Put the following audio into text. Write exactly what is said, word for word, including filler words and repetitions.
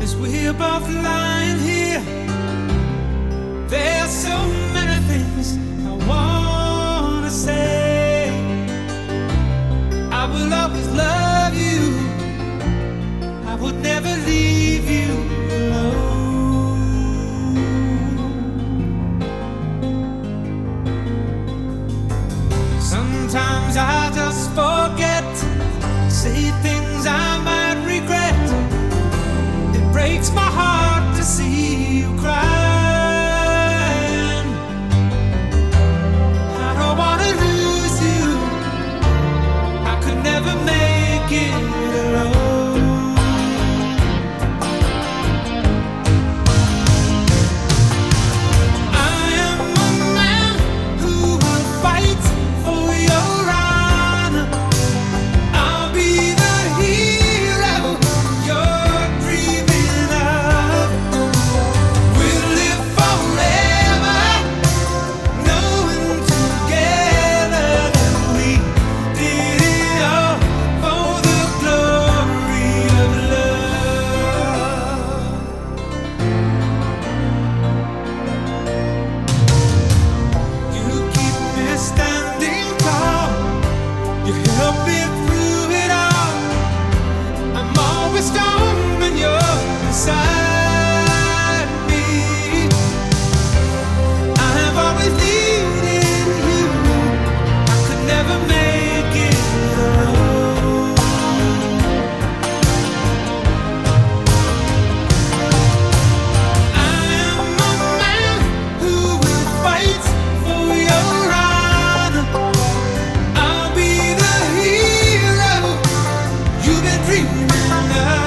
As we're both lying here, there's so many things I wanna say. I will always love you, I would never leave you alone. Sometimes I just forget, say things I might regret. It breaks my heart to see you crying. I don't wanna lose you, I could never make it alone. I am a man who will fight for your honor. I'll be the hero you're dreaming of. We'll live forever, knowing together that we did it all for the glory of love. You keep me standing tall, you help me through it all. I'm always strong when you're beside me. I have always needed you, I could never make it alone. I am a man who will fight for your honor. I'll be the hero you've been dreaming of.